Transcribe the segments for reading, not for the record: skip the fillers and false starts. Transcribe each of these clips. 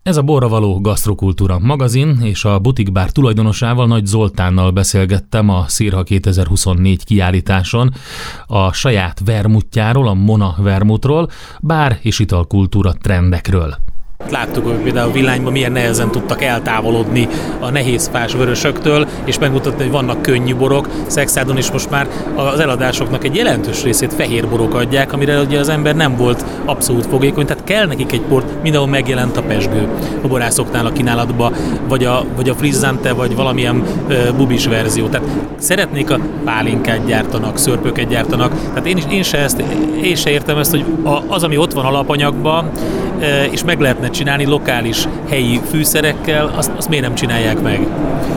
Ez a Borra Való Gasztrokultúra magazin, és a butikbár tulajdonosával, Nagy Zoltánnal beszélgettem a Szirha 2024 kiállításon a saját vermutjáról, a Mona vermutról, bár és italkultúra trendekről. Láttuk, hogy például a Villányban milyen nehezen tudtak eltávolodni a nehézfás vörösöktől, és megmutatni, hogy vannak könnyű borok. Szexádon is most már az eladásoknak egy jelentős részét fehér borok adják, amire ugye az ember nem volt abszolút fogékony, tehát kell nekik egy port, mindenhol megjelent a pesgő a borászoknál a kínálatba, vagy a frizzante, vagy valamilyen bubis verzió. Tehát szeretnék a pálinkát gyártanak, szörpöket gyártanak, tehát én se értem ezt, hogy az, ami ott van alapanyagban, és meg lehetne csinálni lokális helyi fűszerekkel, azt miért nem csinálják meg?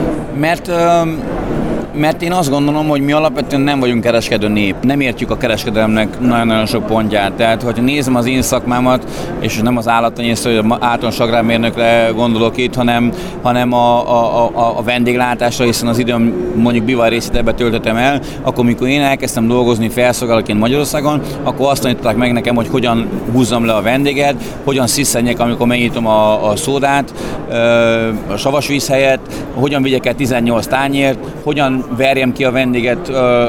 Mert én azt gondolom, hogy mi alapvetően nem vagyunk kereskedő nép. Nem értjük a kereskedelemnek nagyon-nagyon sok pontját. Tehát, hogyha nézem az én szakmámat, és nem az állattenyésztő, vagy az általános agrármérnökre gondolok itt, hanem a vendéglátásra, hiszen az időm mondjuk bivaj részét ebbe töltöttem el, akkor mikor én elkezdtem dolgozni felszolgálóként Magyarországon, akkor azt tanították meg nekem, hogy hogyan húzzam le a vendéget, hogyan sziszenjek, amikor megnyitom a szódát, a savas víz helyett, hogyan vigyek el 18 tányért, hogyan verjem ki a vendéget,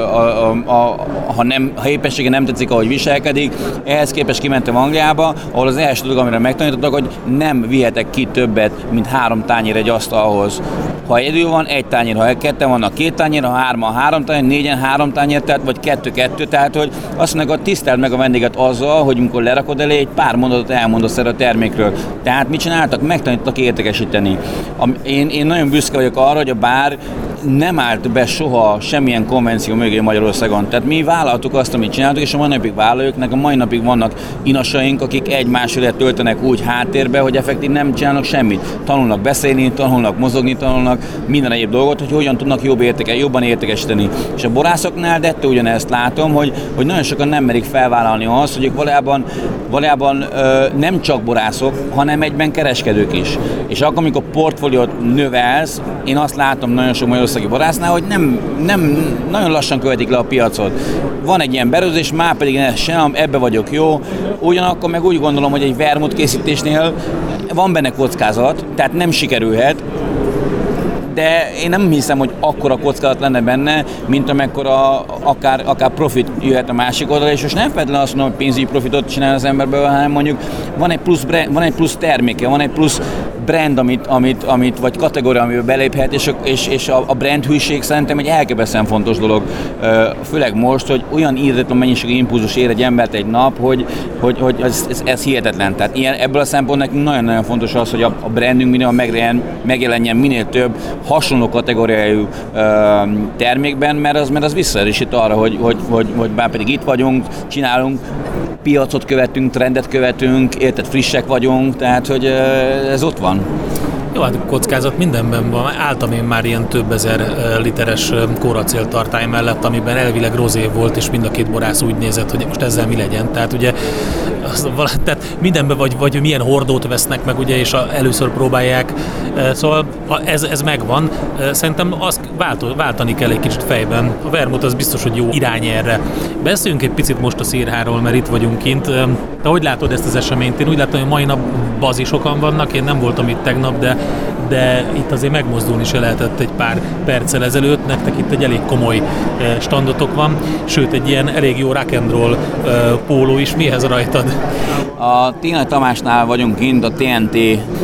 ha éppensége nem tetszik, ahogy viselkedik. Ehhez képest kimentem Angliába, ahol az első dolog, amire megtanítottak, hogy nem vihetek ki többet, mint 3 tányér egy asztalhoz. Ha egyedül van, 1 tányér, ha 2 vannak 2 tányér, ha 3-an 3 tányér, 4-en 3 tányér, tehát, vagy 2-2, tehát hogy azt mondják, hogy tiszteld meg a vendéget azzal, hogy amikor lerakod elé, egy pár mondatot elmondasz erre a termékről. Tehát mit csináltak? Megtanítottak értékesíteni. Én nagyon büszke vagyok arra, hogy a bár nem állt be soha semmilyen konvenció mögé Magyarországon. Tehát mi vállaltuk azt, amit csináltuk, és a mai napig vállaljuk, a mai napig vannak inasaink, akik egy-más évet töltenek úgy háttérbe, hogy effektív nem csinálnak semmit. Tanulnak beszélni, tanulnak mozogni, tanulnak minden egyéb dolgot, hogy hogyan tudnak jobban értékesíteni. És a borászoknál dettő ugyanezt látom, hogy nagyon sokan nem merik felvállalni azt, hogy ők valójában nem csak borászok, hanem egyben kereskedők is. És akkor, amikor portfóliót növelsz, én azt látom nagyon sok magyarországi borásznál, hogy nem nagyon lassan követik le a piacot. Van egy ilyen berőzés, már pedig sem, ebbe vagyok jó. Ugyanakkor meg úgy gondolom, hogy egy vermut készítésnél van benne kockázat, tehát nem sikerülhet, de én nem hiszem, hogy akkora kockázat lenne benne, mint amekkora akár profit jöhet a másik oldalra, és most nem feltétlenül azt mondom, hogy pénzügyi profitot csinál az emberből, hanem mondjuk van egy plusz terméke, van egy plusz brand, amit vagy kategória, amiben beléphet, és a brand hűség szerintem egy elképesztően fontos dolog. Főleg most, hogy olyan írdatlan mennyiségű impulzus ér egy embert egy nap, hogy ez hihetetlen. Tehát ebből a szempontból nekünk nagyon-nagyon fontos az, hogy a brandünk minél megjelenjen minél több hasonló kategóriájú termékben, mert az visszaerősít arra, hogy bár pedig itt vagyunk, csinálunk, piacot követünk, trendet követünk, frissek vagyunk, tehát hogy ez ott van. Jó, hát kockázat mindenben van. Álltam én már ilyen több ezer literes kóracéltartály mellett, amiben elvileg rozé volt, és mind a két borász úgy nézett, hogy most ezzel mi legyen. Tehát ugye tehát mindenben vagy milyen hordót vesznek meg, ugye, és először próbálják. Szóval ez megvan. Szerintem azt váltani kell egy kicsit fejben. A vermut az biztos, hogy jó irány erre. Beszéljünk egy picit most a Szirháról, mert itt vagyunk kint. Te hogy látod ezt az eseményt? Én úgy látom, hogy mai nap bazi sokan vannak. Én nem voltam itt tegnap, de itt azért megmozdulni se lehetett egy pár perccel ezelőtt. Nektek itt egy elég komoly standotok van, sőt egy ilyen elég jó rock and roll póló is. Mihez rajtad? A T-Nagy Tamásnál vagyunk kint, a TNT.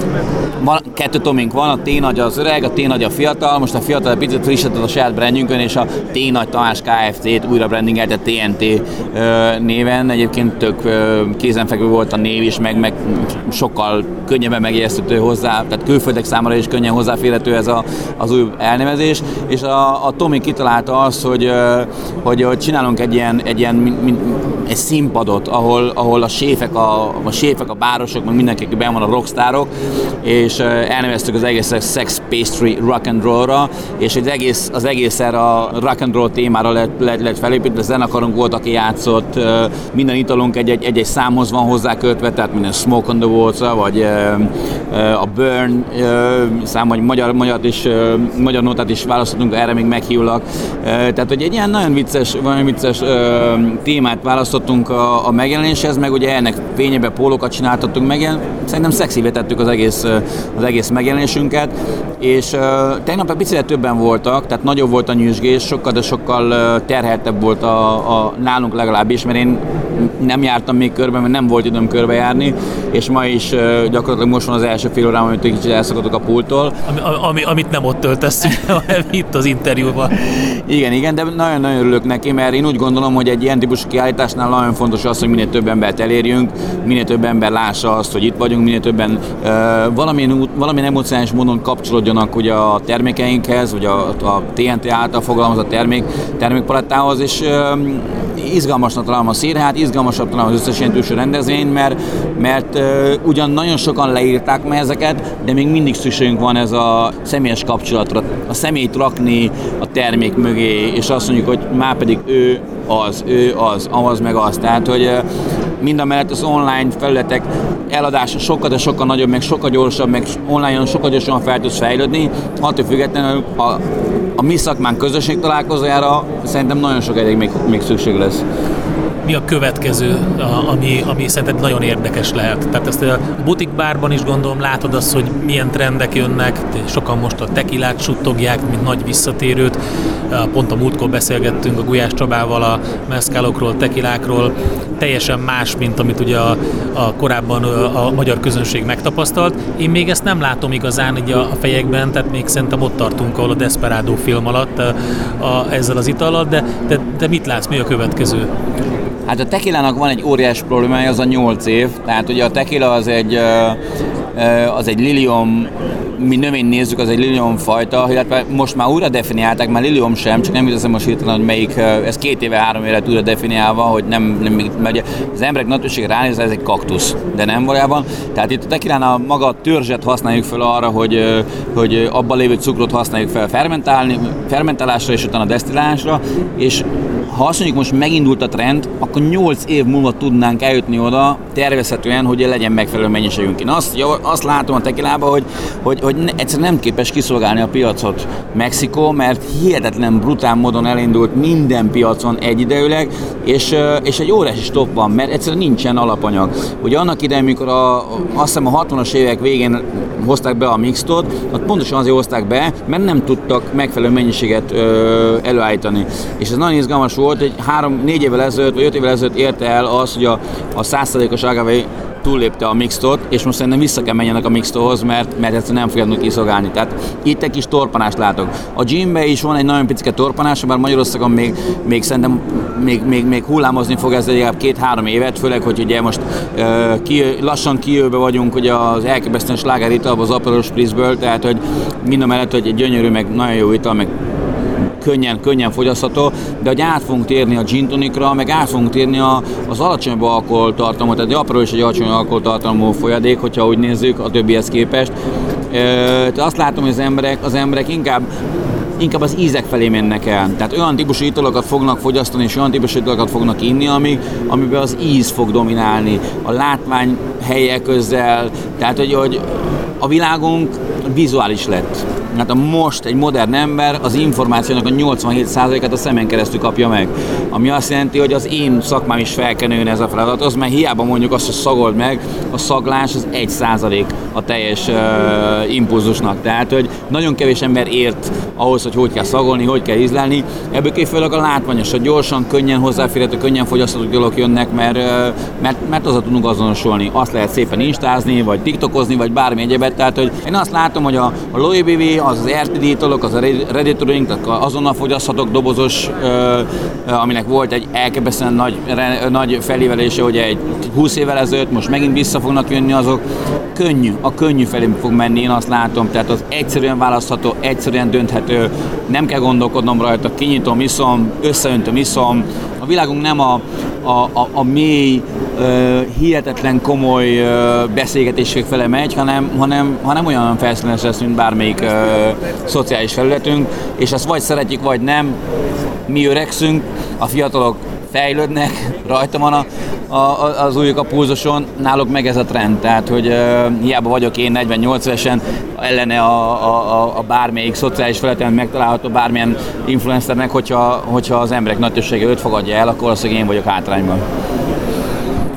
2 Tomink van, a T-Nagy az öreg, a T-Nagy a fiatal. Most a fiatal egy picit frissített a saját brandjünkön, és a T-Nagy Tamás Kft-t újra brandingelte TNT néven. Egyébként tök kézenfekvő volt a név is, meg sokkal könnyebben megérezhető hozzá, tehát külföldek számára is könnyen hozzáférhető ez az új elnevezés. És a Tomi kitalálta azt, hogy csinálunk egy színpadot, ahol a séfek, a bárosok, meg mindenki, aki benn van, a rockstárok, és elneveztük az egészet Sex Pastry Rock and Roll-ra, és az egész erre a rock and roll témára lett felépítve, zenekarunk volt, aki játszott, minden italunk egy számhoz van hozzákötve, tehát minden Smoke on the Water, vagy a Burn szám, vagy magyar notát is választottunk, erre még meghívlak. Tehát, hogy egy ilyen nagyon vicces témát választottunk, ragasztottunk a megjelenéshez, meg ugye ennek fényében pólókat csináltattunk meg, szerintem szexivé tettük az egész megjelenésünket, és tegnap egy picit többen voltak, tehát nagyobb volt a nyüzsgés, sokkal terheltebb volt nálunk legalábbis, mert én nem jártam még körbe, mert nem volt időm körbejárni, és ma is gyakorlatilag most van az első fél órám, amit kicsit elszakadok a pulttól. Amit nem ott töltesz, itt az interjúban. Igen, de nagyon-nagyon örülök neki, mert én úgy gondolom, hogy egy ilyen típusú kiállításnál nagyon fontos az, hogy minél több embert elérjünk, minél több ember lássa azt, hogy itt vagyunk, minél többen valamilyen emocionális módon kapcsolódjanak ugye a termékeinkhez, vagy a TNT által fogalmazott termékpalettához, és izgalmasnak találom a szírhát, izgalmasabb találom az összes ilyen típusú rendezvényt, mert ugyan nagyon sokan leírták már ezeket, de még mindig szükségünk van ez a személyes kapcsolatra, a személyt rakni a termék mögé, és azt mondjuk, hogy már pedig ő az meg az. Tehát, hogy mindamellett az online felületek eladása sokkal, de sokkal nagyobb, meg sokkal gyorsabb, meg online-on sokkal gyorsabban fel tudsz fejlődni. Attól függetlenül a mi szakmánk közösség találkozójára szerintem nagyon sok ideig még szükség lesz. Mi a következő, ami szerinted nagyon érdekes lehet? Tehát ezt a butikbárban is gondolom látod azt, hogy milyen trendek jönnek, sokan most a tekilát suttogják, mint nagy visszatérőt. Pont a múltkor beszélgettünk a Gulyás Csabával a mezcalokról, tekilákról. Teljesen más, mint amit ugye a korábban a magyar közönség megtapasztalt. Én még ezt nem látom igazán így a fejekben, tehát még szerintem ott tartunk, ahol a Desperado film alatt ezzel az itallal, de mit látsz, mi a következő? Hát a tekilának van egy óriás problémája, az a 8 év. Tehát ugye a tekila az egy lilium, mi növény nézzük, az egy lilium fajta, illetve most már újra definiálták, már lilium sem, csak nem hiszem most hirtelen, hogy melyik, ez 2 éve, 3 éve lett újra definiálva, hogy nem mert az emberek nagy többsége ránéz, ez egy kaktusz, de nem valójában. Tehát itt a tekilán a maga törzset használjuk fel arra, hogy abban lévő cukrot használjuk fel fermentálásra és utána desztillálásra, és ha azt mondjuk, most megindult a trend, akkor 8 év múlva tudnánk eljutni oda tervezhetően, hogy legyen megfelelő mennyiségünk. Én azt látom a tekilában, hogy egyszerűen nem képes kiszolgálni a piacot Mexikó, mert hihetetlen brutál módon elindult minden piacon egyidejűleg, és egy óriási stop van, mert egyszerűen nincsen alapanyag. Ugye annak idején, amikor azt hiszem a 60-as évek végén hozták be a mixtot, pontosan azért hozták be, mert nem tudtak megfelelő mennyiséget előállítani. És ez nagyon izgalmas volt, hogy 4 évvel ezelőtt, vagy 5 évvel ezelőtt érte el az, hogy a 100%-os agave túllépte a mixtot, és most szerintem vissza kell menjenek a mixtóhoz, mert egyszerűen nem fogják tudni kiszolgálni. Tehát itt egy kis torpanást látok. A ginbe is van egy nagyon picike torpanás, bár Magyarországon még szerintem még hullámozni fog ez legalább 2-3 évet, főleg, hogy ugye most lassan kijövőbe vagyunk ugye az elképesztően sláger italba, az Aperol Spritzből, tehát hogy mindamellett, hogy egy gyönyörű, meg nagyon jó ital, meg könnyen fogyasztható, de hogy át fogunk térni a gin tonicra, meg át fogunk térni az alacsonyabb alkoholtartalmú, tehát a Aperol is egy alacsony alkoholtartalmú folyadék, hogyha úgy nézzük a többihez képest. Tehát azt látom, hogy az emberek inkább az ízek felé mennek el. Tehát olyan típusú italokat fognak fogyasztani, és olyan típusú italokat fognak inni, amiben az íz fog dominálni, a látvány helye közel, tehát hogy a világunk vizuális lett. Hát most egy modern ember az információnak a 87%-át a szemen keresztül kapja meg. Ami azt jelenti, hogy az én szakmám is fel kell nőni ez a feladathoz, mert hiába mondjuk azt, hogy szagold meg, a szaglás az 1% a teljes impulzusnak. Tehát, hogy nagyon kevés ember ért ahhoz, hogy kell szagolni, hogy kell ízlelni. Ebből főleg a látványos, hogy gyorsan, könnyen hozzáférhető, könnyen fogyasztható dolgok jönnek, mert azzal tudunk azonosulni. Azt lehet szépen instázni, vagy tiktokozni, vagy bármi egyebet. Tehát, hogy én azt látom, hogy a Low ABV, az RTD italok, az a ready to drink, tehát azonnal fogyaszthatók dobozos, aminek volt egy elképesztően nagy felévelése, hogy egy 20 évvel ezelőtt, most megint vissza fognak jönni azok. A könnyű felé fog menni, én azt látom, tehát az egyszerűen választható, egyszerűen dönthető, nem kell gondolkodnom rajta, kinyitom, iszom, összeöntöm, iszom. A világunk nem a mély, hihetetlen komoly beszélgetések fele megy, hanem olyan felszínes lesz, mint bármelyik szociális felületünk, és ezt vagy szeretjük, vagy nem. Mi öregszünk, a fiatalok fejlődnek, rajta van az ujjuk a pulzuson, náluk meg ez a trend, tehát hogy hiába vagyok én 48 évesen ellene a bármelyik szociális felületen megtalálható bármilyen influencernek, hogyha az emberek nagy többsége őt fogadja el, akkor azt, hogy én vagyok hátrányban.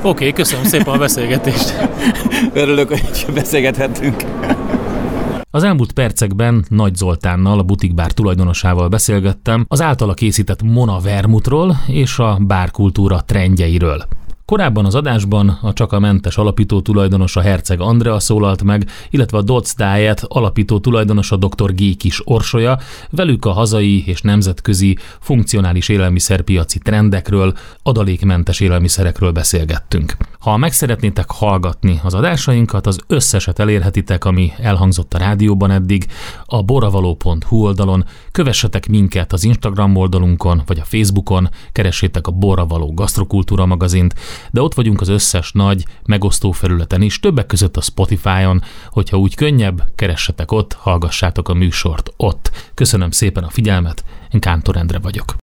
Oké, köszönöm szépen a beszélgetést. Örülök, hogy beszélgethettünk. Az elmúlt percekben Nagy Zoltánnal, a butikbár tulajdonosával beszélgettem az általa készített Mona vermutról és a bárkultúra trendjeiről. Korábban az adásban a Csak a Mentes alapító tulajdonosa Herceg Andrea szólalt meg, illetve a Dodds Diet alapító tulajdonosa dr. G. Kis Orsolya, velük a hazai és nemzetközi funkcionális élelmiszerpiaci trendekről, adalékmentes élelmiszerekről beszélgettünk. Ha meg szeretnétek hallgatni az adásainkat, az összeset elérhetitek, ami elhangzott a rádióban eddig, a borravaló.hu oldalon, kövessetek minket az Instagram oldalunkon, vagy a Facebookon, keressétek a Borravaló Gasztrokultúra magazint, de ott vagyunk az összes nagy megosztó felületen is, többek között a Spotify-on, hogyha úgy könnyebb, keressetek ott, hallgassátok a műsort ott. Köszönöm szépen a figyelmet, én Kántor Endre vagyok.